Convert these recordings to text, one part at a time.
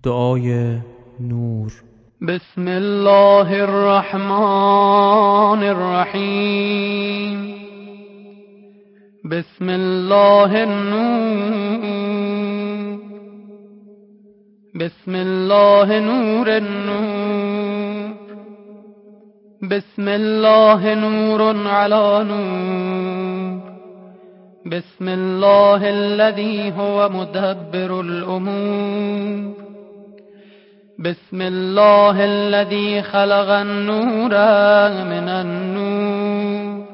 دعای نور. بسم الله الرحمن الرحیم. بسم الله النور. بسم الله نور النور. بسم الله نور على نور. بسم الله الذي هو مدبر الأمور. بسم الله الذي خلق النور من النور.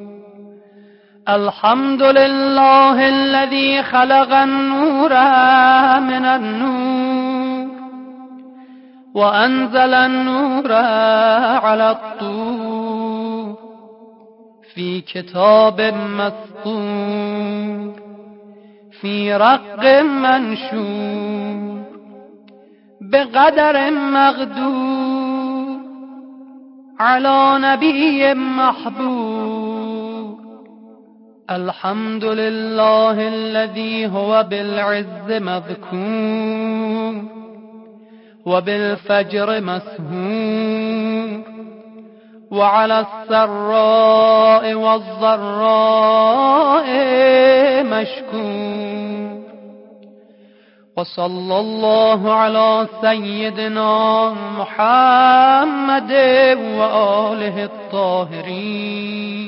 الحمد لله الذي خلق النور من النور وأنزل النور على الطور في كتاب مسطور في رق منشور بقدر مقدور على نبي محبوب. الحمد لله الذي هو بالعز مذكور وبالفجر مسهور وعلى السراء والضراء مشكور. وصلى الله على سيدنا محمد وآله الطاهرين